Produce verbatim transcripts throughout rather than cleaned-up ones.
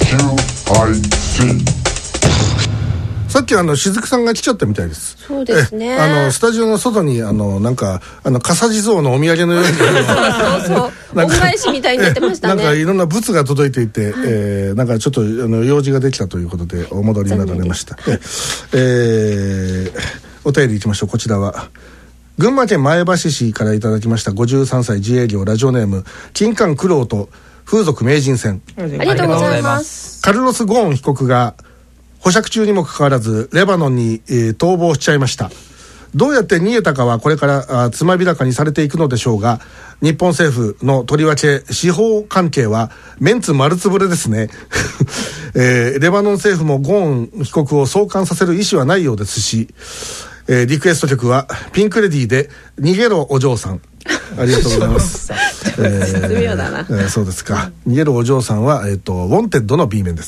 さっきあの雫さんが来ちゃったみたいです。 そうですね。 あのスタジオの外にあのなんかあの笠地蔵のお土産のようにそうそう恩返しみたいになってましたね。 なんかいろんな物が届いていて、はい、えー、なんかちょっとあの用事ができたということでお戻りになられました。ええー、お便りいきましょう。こちらは群馬県前橋市からいただきました。ごじゅうさんさい自営業ラジオネーム金柑苦労と風俗名人戦。 ありがとうございます。 カルロス・ゴーン被告が保釈中にもかかわらずレバノンに、えー、逃亡しちゃいました。どうやって逃げたかはこれからあつまびらかにされていくのでしょうが、日本政府のとりわけ司法関係はメンツ丸つぶれですね、えー、レバノン政府もゴーン被告を送還させる意思はないようですし、えー、リクエスト曲はピンクレディーで逃げろお嬢さん。ありがとうございます。 えー、絶妙だな、 えー、そうですか。逃げるお嬢さんは、えー、とウォンテッドの B 面です、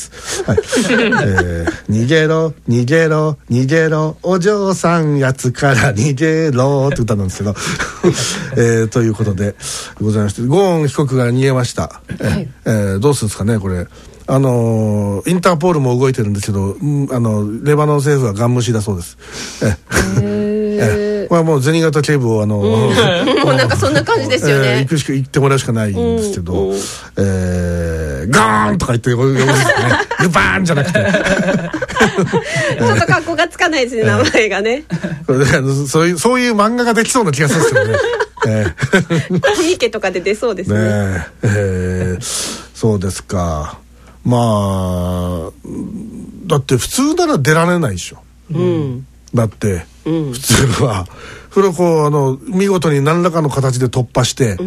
はい。えー、逃げろ逃げろ逃げろお嬢さんやつから逃げろって歌なんですけど、えー、ということでございまして、ゴーン被告が逃げました。えーはいえー、どうするんですかねこれ。あのー、インターポールも動いてるんですけど、うん、あのレバノン政府はガン無視だそうです。えええまあ、もう銭形警部をあの、うん、もうなんかそんな感じですよね、 えー、行くしか行ってもらうしかないんですけど、うんうん、えー、ガーンとか言って呼ぶんですね。グバーンじゃなくてちょっと格好がつかないですね、名前がね。 そういうそういう漫画ができそうな気がするんですよね。えー、コミケとかで出そうですね。 ねえー、そうですか。まあだって普通なら出られないでしょ、うん、だって、うん、普通はそれをこうあの見事に何らかの形で突破して、うん、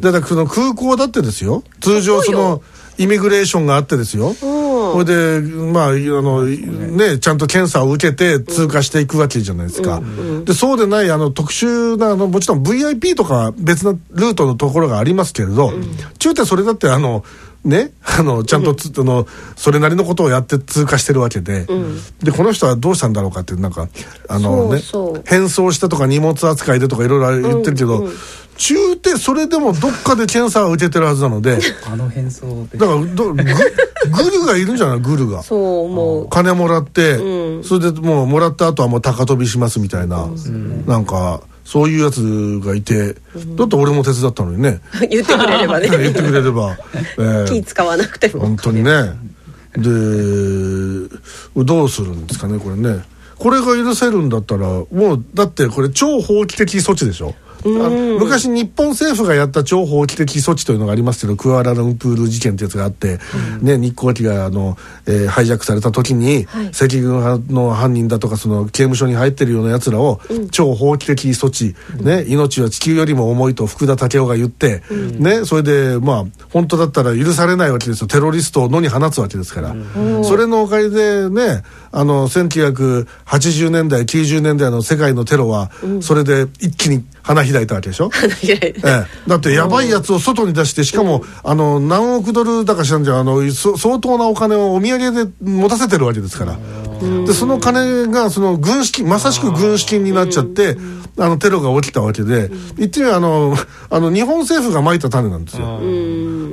だからその空港だってですよ、通常そのイミグレーションがあってですよ、それでまああのねちゃんと検査を受けて通過していくわけじゃないですか、うん、でそうでないあの特殊なあのもちろん ブイアイピー とか別なルートのところがありますけれど、うん、中ってそれだってあのね、あのちゃんとつ、うん、あのそれなりのことをやって通過してるわけで、うん、でこの人はどうしたんだろうかってなんかあのねそうそう変装したとか荷物扱いでとかいろいろ言ってるけど、うんうん、中ってそれでもどっかで検査を受けてるはずなのであの変装でだからど グ, グルがいるんじゃないグルがそうもう金もらって、うん、それでもうもらった後はもう高飛びしますみたいな、うん、なんかそういうやつがいて、うん、だって俺も手伝ったのにね言ってくれればね言ってくれれば、 えー、気使わなくても本当にね。でどうするんですかねこれね。これが許せるんだったらもうだってこれ超法規的措置でしょ。あ昔日本政府がやった超法規的措置というのがありますけど、クアラルンプール事件ってやつがあって、うんね、日航機があの、えー、ハイジャックされた時に、はい、赤軍の犯人だとかその刑務所に入ってるようなやつらを、うん、超法規的措置、うんね、命は地球よりも重いと福田赳夫が言って、うんね、それでまあ本当だったら許されないわけですよ。テロリストを野に放つわけですから、うん、それのおかげでね、あのせんきゅうひゃくはちじゅうねんだいきゅうじゅうねんだいの世界のテロは、うん、それで一気に花開いたわけでしょ。花開いた、ええ、だってやばいやつを外に出してしかも、うん、あの何億ドルだか知らんじゃんあの相当なお金をお土産で持たせてるわけですから、うん、でその金がその軍資金まさしく軍資金になっちゃって、うん、あのテロが起きたわけで、うん、言ってみればあのあの日本政府がまいた種なんですよ、うん、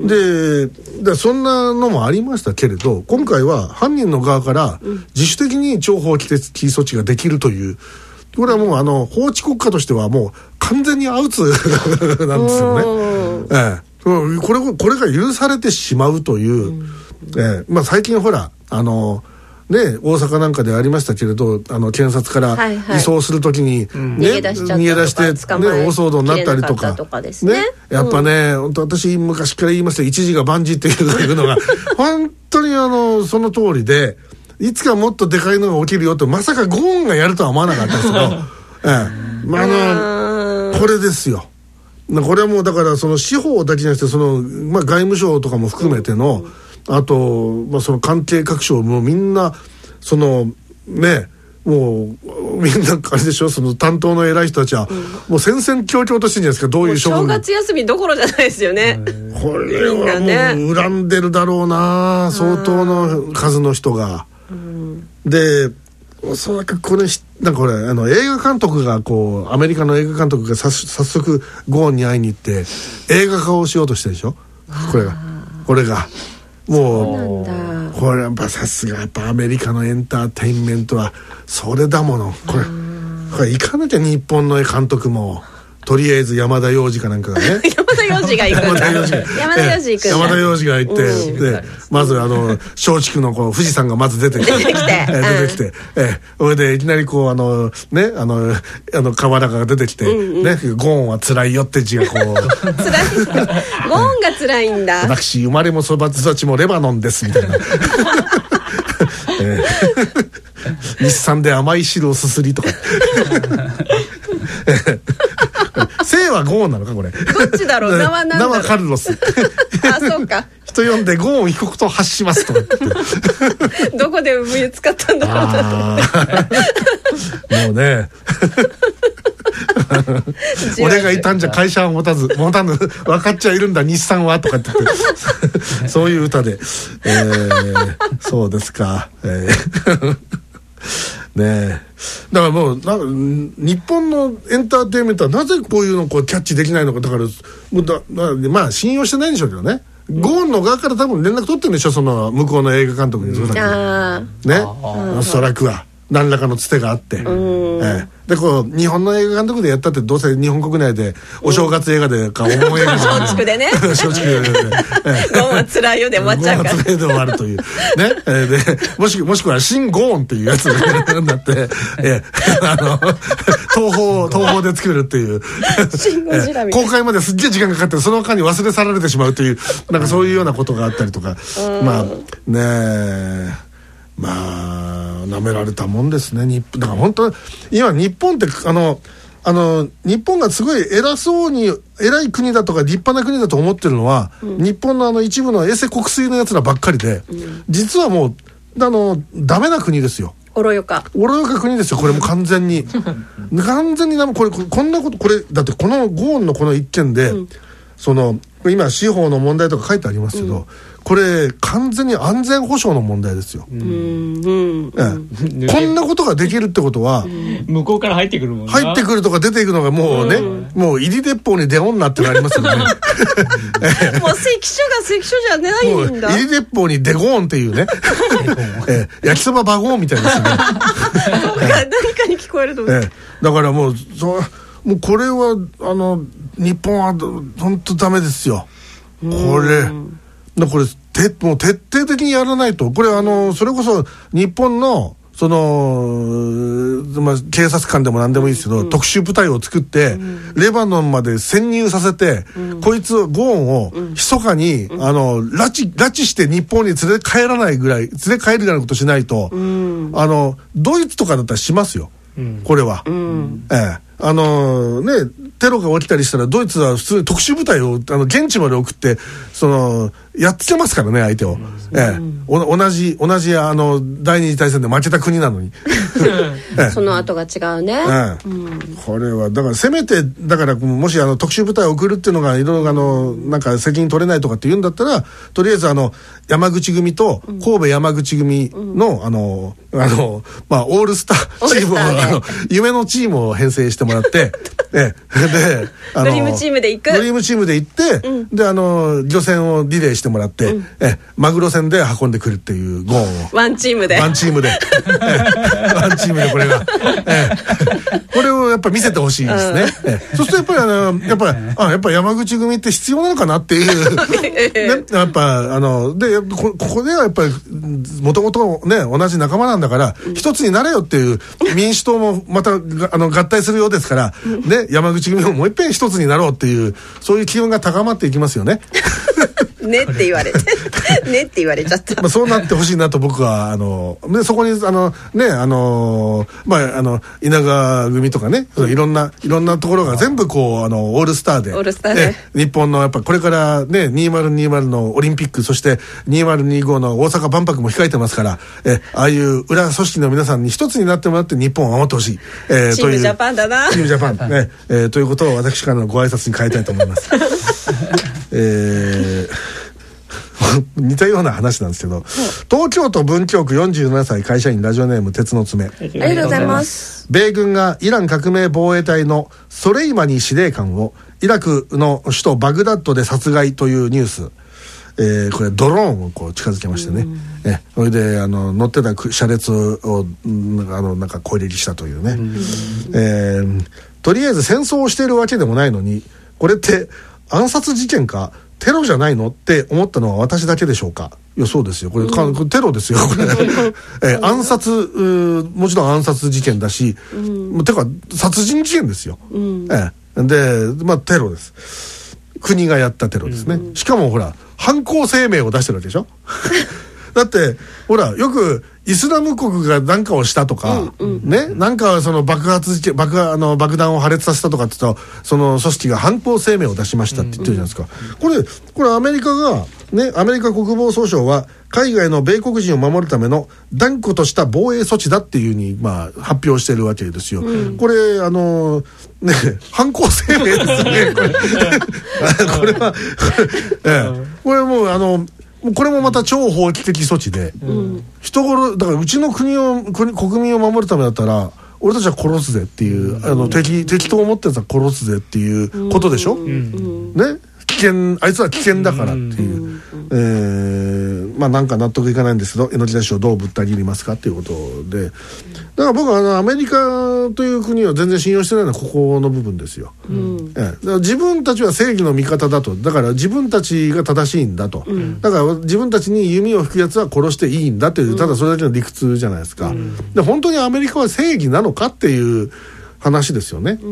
で, でそんなのもありましたけれど、今回は犯人の側から自主的に超法規的措置ができるという、これはもうあの法治国家としてはもう完全にアウツなんですよね、ええ、これこれが許されてしまうという、うんええまあ、最近ほらあのね、大阪なんかでありましたけれど、あの検察から移送するときに、ねはいはい、逃げ出しちゃったとか逃げ出して、ね、大騒動になったりとか、 とかですねね、 やっぱね、うん、私昔から言いました一時が万事っていうのが本当にあのその通りで、いつかもっとでかいのが起きるよってまさかゴーンがやるとは思わなかったですけど、ええまあ、あのこれですよ。これはもうだからその司法だけじゃなくてその、まあ、外務省とかも含めての、うんあと、まあ、その関係各省もみんなそのねもうみんなあれでしょ、その担当の偉い人たちは、うん、もう戦々恐々としてるんじゃないですか。どういう処分、 正月休みどころじゃないですよね。 これはもう恨んでるだろうな、相当の数の人が、うん、でおそらくこれなんかこれあの映画監督がこうアメリカの映画監督がさ早速ゴーンに会いに行って映画化をしようとしてるでしょ。これがこれがもうこれやっぱさすがやっぱアメリカのエンターテインメントはそれだもの。これこれ行かなきゃ日本の監督もとりあえず山田洋次かなんかがね山田洋次が行くんだ。山田洋次行くんだ。 山田洋次が行って、うん、でまずあの松竹のこう富士山がまず出てきて出てきて、え出てきて、えそれでいきなりこうあのねあのあの川中が出てきて、うんうん、ねゴーンは辛いよって字がこう辛いゴーンが辛いんだ。 私生まれも育ちもレバノンですみたいな、えー、日産で甘い汁をすすりとか姓はゴーンなのかこれ。どっちだろう。名は何だろう。 名はカルロス。 あ、そうか。 人呼んでゴーン被告と発しますとかってどこで産湯使ったんだろうなと。 もうね俺がいたんじゃ会社は持たず持たぬ分かっちゃいるんだ日産はとかって言ってそういう歌で、えー、そうですか、えーねえ、だからもうなんか日本のエンターテインメントはなぜこういうのをこうキャッチできないのか。だからもうだだまあ信用してないんでしょうけどね、うん、ゴーンの側から多分連絡取ってるんでしょ、その向こうの映画監督に。それだけね、おそらくは何らかのつてがあって、うんええ、でこう日本の映画監督でやったってどうせ日本国内でお正月映画でか、うん、お盆映画で松竹でね松竹でねゴーンは辛いよで終わっちゃうからゴーンは辛いで終わるというね、えー、でもしもしくは新ゴーンっていうやつになって、えー、あの東宝東宝で作るっていう新ゴジラみたいな、 公開まですっげえ時間かかってその間に忘れ去られてしまうというなんかそういうようなことがあったりとか、うん、まあねえまあ舐められたもんですね日本だから。本当今日本ってあのあの日本がすごい偉そうに偉い国だとか立派な国だと思ってるのは、うん、日本のあの一部の衛星国粋のやつらばっかりで、うん、実はもうあのダメな国ですよ。 愚よか愚よか国ですよこれも完全に完全にこれこんなことこれだってこのゴーンのこの一件で、うん、その今司法の問題とか書いてありますけど、うん、これ完全に安全保障の問題ですよ、うんうんええ、こんなことができるってことは、うん、 向こうから入ってくるもんな。 入ってくるとか出ていくのがもうね、うん、もう入り鉄砲に出女ってなりますよねもう関所が関所じゃないんだ。 入り鉄砲に出ゴーンっていうねええ、焼きそばバゴーンみたいですね何かに聞こえると思う、ええ、 だからもうそもうこれはあの日本は本当ダメですよこれ。だこれてもう徹底的にやらないと。これあのそれこそ日本のその、まあ、警察官でも何でもいいですけど、うん、特殊部隊を作って、うん、レバノンまで潜入させて、うん、こいつゴーンを密かに、うん、あの拉致拉致して日本に連れ帰らないぐらい連れ帰るようなことしないと、うん、あのドイツとかだったらしますよ、うん、これは、うん、ええあのー、ねテロが起きたりしたらドイツは普通に特殊部隊をあの現地まで送ってそのやっつけますからね相手を、うんええ、お同じ同じあの第二次大戦で負けた国なのにええ、その後が違うね、ええうん、 これはだからせめてだからもしあの特殊部隊を送るっていうのがいろいろあのなんか責任取れないとかって言うんだったらとりあえずあの山口組と神戸山口組の、うん、あのあのまあオールスターチームを、ね、あの夢のチームを編成してもらってええ、であのドリームチームで行くドリームチームで行って、うん、であの漁船をリレーしてもらって、うん、えマグロ船で運んでくるっていうゴーンをワンチームでワンチームでワンチームでこれが、ええ、これをやっぱり見せてほしいですね、うんええ、そしてやっぱりあのやっぱりあやっぱ山口組って必要なのかなっていう、ね、やっぱあのでこ, ここではやっぱりもともとね同じ仲間なんだから、うん、一つになれよっていう民主党もまたあの合体するようですから、ね、山口組ももう一遍一つになろうっていうそういう機運が高まっていきますよねねって言われてねって言われちゃった、 まあ、そうなってほしいなと僕はあのでそこにあのねあのまああの稲川組とかね、うん、いろんないろんなところが全部こうあのオールスターでオールスターで、 ね、日本のやっぱこれからねにせんにじゅうのオリンピックそしてにせんにじゅうごの大阪万博も控えてますからえああいう裏組織の皆さんに一つになってもらって日本を守ってほしい、 えー、チームジャパンだなチームジャパン、ねえー、ということを私からのご挨拶に変えたいと思いますえー似たような話なんですけど、東京都文京区よんじゅうななさい会社員ラジオネーム鉄の爪、ありがとうございます。 米軍がイラン革命防衛隊のソレイマニ司令官をイラクの首都バグダッドで殺害というニュース、 えー、これドローンをこう近づけましてね、うん、えそれであの乗ってた車列をあのなんか攻撃したというね、うん、えー、とりあえず戦争をしているわけでもないのにこれって暗殺事件かテロじゃないのって思ったのは私だけでしょうか。いやそうですよこれ、うん、テロですよこれ、えー、暗殺もちろん暗殺事件だし、うん、てか殺人事件ですよ、うん、えー、でまあテロです。国がやったテロですね、うん、しかもほら犯行声明を出してるわけでしょだってほらよくイスラム国が何かをしたとか、うんうん、ね、なんかその爆発事件 爆, あの爆弾を破裂させたとかって言ったらその組織が犯行声明を出しましたって言ってるじゃないですか、うんうん、これこれアメリカがね、アメリカ国防総省は海外の米国人を守るための断固とした防衛措置だっていうふうに、まあ、発表してるわけですよ、うん、これあのね犯行声明ですよねこれこれはこれ、ええ、これもうあのこれもまた超法規的措置で、うん、人殺だからうちの国を 国, 国民を守るためだったら俺たちは殺すぜっていう、うん、あの 敵, 敵と思ってたら殺すぜっていうことでしょ、うん、ね、危険あいつは危険だからっていう、うん、えー、まあなんか納得いかないんですけど命出しをどうぶった切りますかっていうことで、だから僕はあのアメリカという国を全然信用してないのはここの部分ですよ、うん、ええ、だから自分たちは正義の味方だと、だから自分たちが正しいんだと、うん、だから自分たちに弓を吹くやつは殺していいんだという、ただそれだけの理屈じゃないですか、うん、で本当にアメリカは正義なのかっていう話ですよね、うん、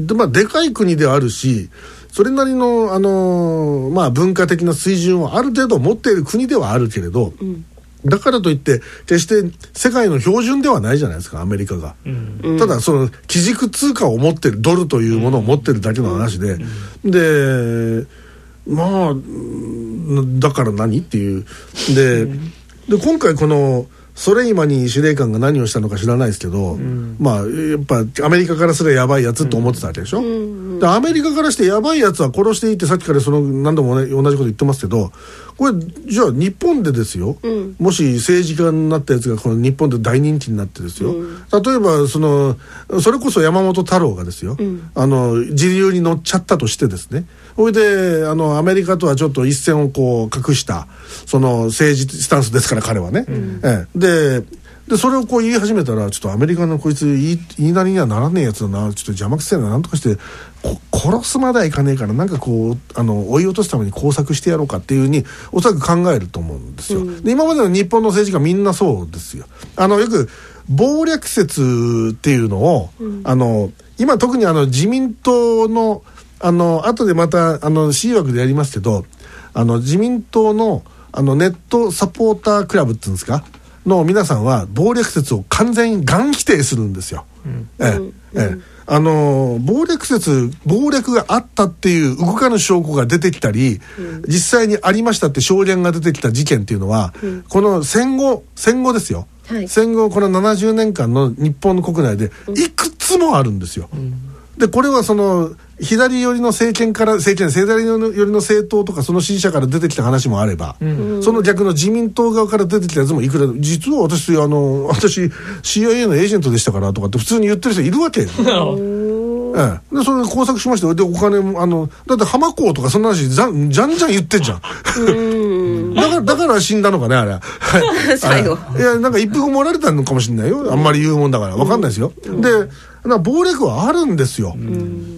で、まあ、でかい国であるしそれなりの、あのーまあ、文化的な水準をある程度持っている国ではあるけれど、うん、だからといって決して世界の標準ではないじゃないですかアメリカが、うん、ただその基軸通貨を持ってるドルというものを持ってるだけの話で、うん、でまあだから何っていうで、うん、で今回このソレイマニ司令官が何をしたのか知らないですけど、うん、まあやっぱアメリカからすればやばいやつと思ってたわけでしょ、うん、でアメリカからしてやばいやつは殺していいってさっきからその何度も、ね、同じこと言ってますけど、これじゃあ日本でですよ、うん、もし政治家になったやつがこの日本で大人気になってですよ、うん、例えばそのそれこそ山本太郎がですよ、うん、あの自流に乗っちゃったとしてですね、それであのアメリカとはちょっと一線をこう隠したその政治スタンスですから彼はね、うん、ええ、ででそれをこう言い始めたらちょっとアメリカのこいつ言い、言いなりにはならねえやつだな、ちょっと邪魔くせえな、なんとかして殺すまではいかねえからなんかこうあの追い落とすために工作してやろうかっていうふうにおそらく考えると思うんですよ、うん、で今までの日本の政治家みんなそうですよ。あのよく謀略説っていうのを、うん、あの今特にあの自民党のあの後でまたあの C 枠でやりますけど、あの自民党のあのネットサポータークラブっていうんですかの皆さんは謀略説を完全にガン否定するんですよ、うん、ええ、ええ、あの謀略説謀略があったっていう動かぬ証拠が出てきたり、うん、実際にありましたって証言が出てきた事件っていうのは、うん、この戦後戦後ですよ、はい、戦後このななじゅうねんかんの日本の国内でいくつもあるんですよ、うん、でこれはその左寄りの政権から政権左寄りの政党とかその支持者から出てきた話もあれば、うん、その逆の自民党側から出てきたやつもいくら実は私あの私 シーアイエー のエージェントでしたからとかって普通に言ってる人いるわけ、ええ、でそれで工作しましたよ。でお金もあのだって浜港とかそんな話じゃんじゃんじゃん言ってんじゃんうんだからだから死んだのかねあれ最後いやなんか一服盛られたのかもしれないよ、あんまり言うもんだから分かんないですよ、うん、で暴力はあるんですよ、うん、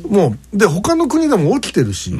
もうで他の国でも起きてるし、うん、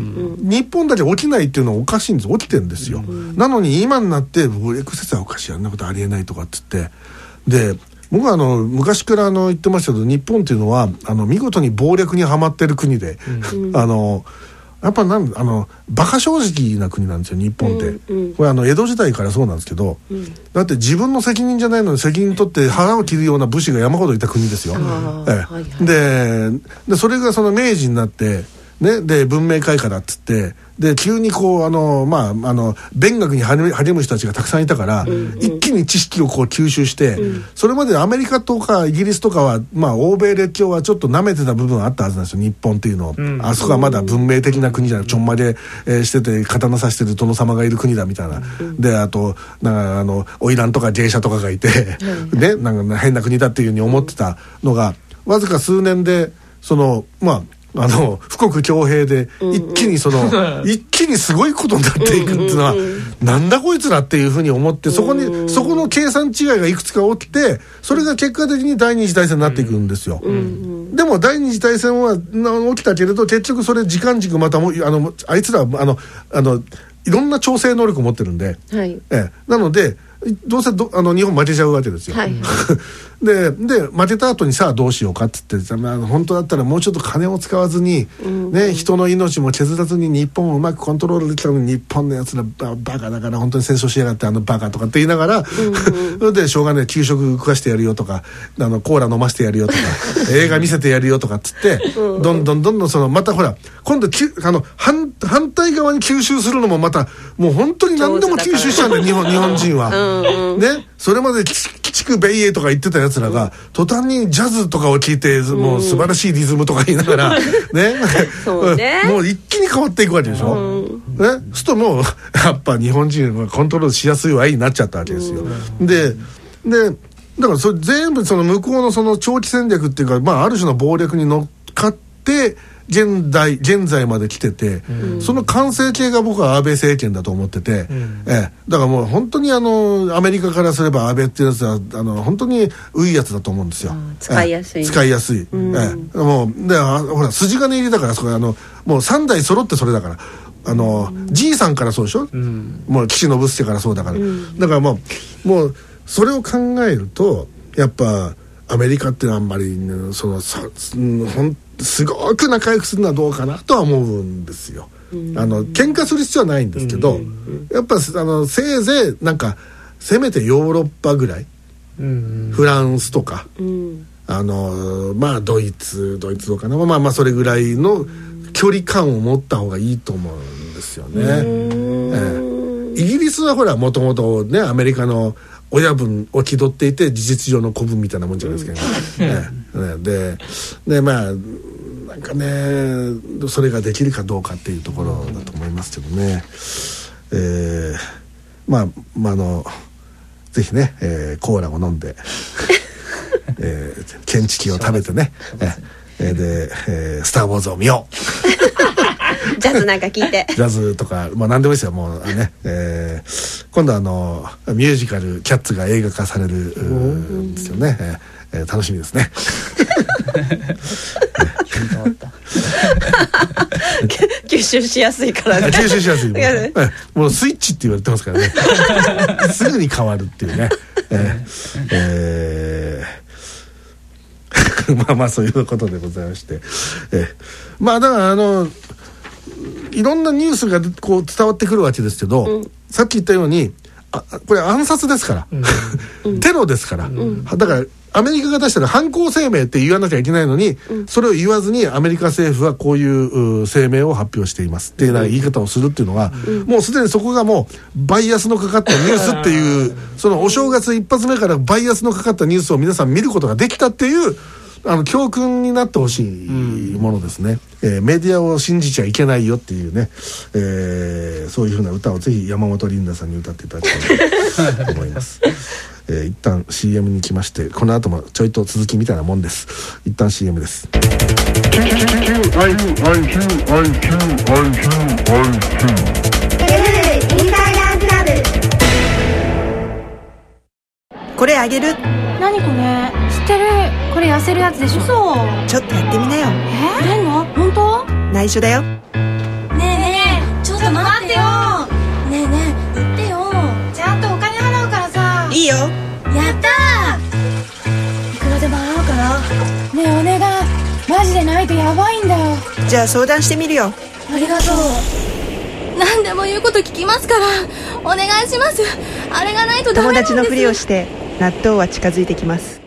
日本だけ起きないっていうのはおかしいんです。起きてるんですよ、うん、なのに今になって暴力説はおかしい、あんなことありえないとかっつってで僕はあの昔からあの言ってましたけど日本っていうのはあの見事に暴力にはまってる国で、うん、あのやっぱなんあの馬鹿正直な国なんですよ日本って、うんうん、これあの江戸時代からそうなんですけど、うん、だって自分の責任じゃないのに責任取って腹を切るような武士が山ほどいた国ですよ、ええはいはい、で, でそれがその明治になってね、で文明開化だっつってで急にこうあのまああの勉学に励む人たちがたくさんいたから、うんうん、一気に知識をこう吸収して、うん、それまでアメリカとかイギリスとかはまあ欧米列強はちょっと舐めてた部分があったはずなんですよ日本っていうのを、うん、あそこはまだ文明的な国じゃなくちょんまげ、えー、してて刀刺してる殿様がいる国だみたいな、うん、であとなんかあの花魁とか芸者とかがいて、うん、ねなんか変な国だっていうふうに思ってたのがわずか数年でそのまああの富国強兵で一気にその、うんうん、一気にすごいことになっていくっていうのは、うんうんうん、なんだこいつらっていうふうに思って、そこに、うんうん、そこの計算違いがいくつか起きて、それが結果的に第二次大戦になっていくんですよ、うんうん、でも第二次大戦は起きたけれど、結局それ時間軸またもあのあいつらあのあのいろんな調整能力を持ってるんで、はい、えなのでどうせどあの日本負けちゃうわけですよ、はいで, で負けた後にさあどうしようかって言って、まあ、本当だったらもうちょっと金を使わずに、うんね、人の命も削らずに日本をうまくコントロールできたのに、日本のやつらバ, バカだから本当に戦争しやがってあのバカとかって言いながら、うんうん、でしょうがね給食食わしてやるよとか、あのコーラ飲ませてやるよとか映画見せてやるよとかっつってどんどんどんどんそのまたほら今度きあの 反, 反対側に吸収するのもまたもう本当に何でも吸収しちゃうんだよ日本、日本人は、うんうん、ね、それまで鬼畜米英とか言ってたやつらが、うん、途端にジャズとかを聞いてもう素晴らしいリズムとか言いながら、うん、ねそうねもう一気に変わっていくわけでしょ、うん、ね、そうするともうやっぱ日本人はコントロールしやすいワイになっちゃったわけですよ、うん、ででだからそれ全部その向こうのその長期戦略っていうか、まあ、ある種の謀略に乗っかって現代現在まで来てて、うん、その完成形が僕は安倍政権だと思ってて、うん、ええ、だからもう本当にあのアメリカからすれば安倍っていうやつはあの本当にウいやつだと思うんですよ、 使いやすい、 ええ、使いやすい、うん、ええ、もうでほら筋金入りだから、そこあのもうさんだい揃ってそれだから、あの、うん、じいさんからそうでしょ、うん、もう岸信介からそうだから、うん、だからもうもうそれを考えるとやっぱアメリカってのはあんまり、ね、そのさほんすごく仲良くするのはどうかなとは思うんですよ。あの喧嘩する必要はないんですけど、やっぱあのせいぜいなんかせめてヨーロッパぐらい、フランスとか、あのまあドイツドイツとかな、まあまあそれぐらいの距離感を持った方がいいと思うんですよね。ええ、イギリスはほらもともとねアメリカの親分を気取っていて事実上の子分みたいなもんじゃないですか、ねね、で, でまあなんかねそれができるかどうかっていうところだと思いますけどね、えー、まあ、まあ、あのぜひね、えー、コーラを飲んで、えー、ケンチキを食べてね、えー、で、えー、スターウォーズを見ようジャズなんか聞いてジャズとか、まあ、何でもいいですよもうね、えー、今度あのミュージカルキャッツが映画化されるんですよね、えーえー、楽しみですね吸収しやすいからね吸収しやすいもう、ね、もうスイッチって言われてますからねすぐに変わるっていうね、えーえー、まあまあそういうことでございまして、えー、まあだからあのいろんなニュースがこう伝わってくるわけですけど、うん、さっき言ったようにあこれ暗殺ですから、うん、テロですから、うん、だからアメリカが出したら犯行声明って言わなきゃいけないのに、うん、それを言わずにアメリカ政府はこういう声明を発表していますっていうような言い方をするっていうのは、うん、もうすでにそこがもうバイアスのかかったニュースっていうそのお正月一発目からバイアスのかかったニュースを皆さん見ることができたっていうあの教訓になってほしいものですね、うん、えー、メディアを信じちゃいけないよっていうね、えー、そういうふうな歌をぜひ山本リンダさんに歌っていただきたいと思いますえー、一旦 シーエム に来まして、この後もちょいと続きみたいなもんです。一旦 シーエム です。 これあげる。 何これ？知ってる。これ痩せるやつでしょ。嘘。 ちょっとやってみなよ。 え？出んの？本当？ 内緒だよ。 ねえねえ、ちょっと待ってよ。ねえねえ、言ってよ。ちゃんとお金払うからさ。 いいよ。 やったー。いくらでも払うから。ねえお願い。マジでないとやばいんだよ。 じゃあ相談してみるよ。 ありがとう。何でも言うこと聞きますからお願いします。あれがないとダメなんです。 友達のふりをして納豆は近づいてきます。